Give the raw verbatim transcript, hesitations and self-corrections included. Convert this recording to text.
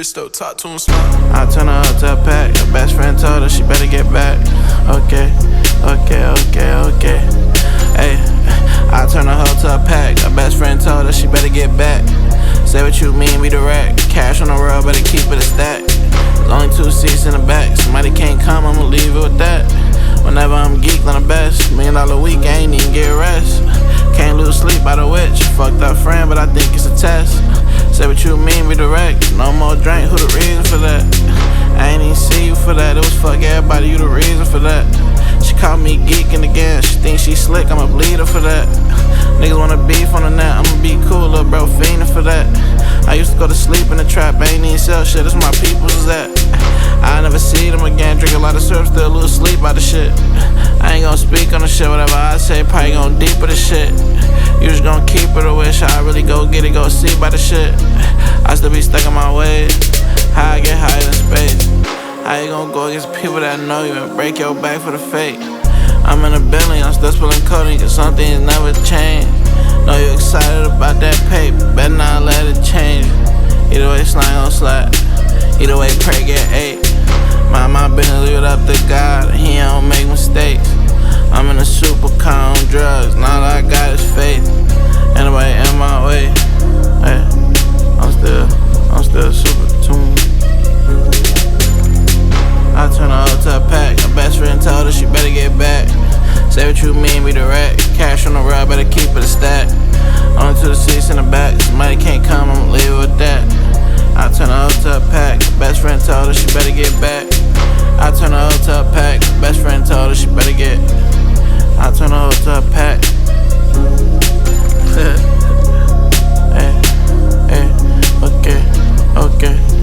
Risto, talk to him slow. I turn her up to a pack. Her best friend told her she better get back. Okay, okay, okay, okay. Hey, I turn her up to a pack. Her best friend told her she better get back. Say what you mean, we direct. Cash on the road, better keep it a stack. There's only two seats in the back. Somebody can't come, I'ma leave it with that. Whenever I'm geeked on the best, million dollar week, I ain't even get rest. Can't lose sleep by the witch. Fucked up friend, but I think it's a test. Say what you mean, we direct. No more drink, who the reason for that? I ain't even see you for that. It was fuck everybody, you the reason for that. She called me geeking again. She think she slick, I'ma bleed her for that. Niggas wanna beef on the net, I'ma be cool, little bro, fiending for that. I used to go to sleep in the trap, I ain't even sell shit, that's where my peoples is at. I never see them again, drink a lot of syrup, still lose sleep by the shit. I ain't gon' speak on the shit, whatever I say, probably gon' deep with the shit. You just gon' keep it a wish, I really go get it, go see by the shit. I still be stuck in my ways, how I get higher than space. How you gon' go against people that know you and break your back for the fake? I'm in a Bentley, I'm still spilling codeine, cause some things never change. Know you excited about that paper, better not let it change. Either way, slime gon' slap. Either way, pray get eight. Mind my business, leave it up to God, and He don't make mistakes. I'm in a super car on drugs, and all I got is faith. Anyway, in my way, hey, I'm still, I'm still super tuned. I turn her up to a pack. Her best friend told her she better get back. Say what you mean, we direct. Cash on the road, better keep it a stack. Only two seats in the back. Somebody can't come, I'ma leave it with that. I turn her up to a pack. Her best friend told her she better get back. I turn her up to a pack. Her best friend told her she better get. I turn her up to a pack. Hey, hey, okay, okay.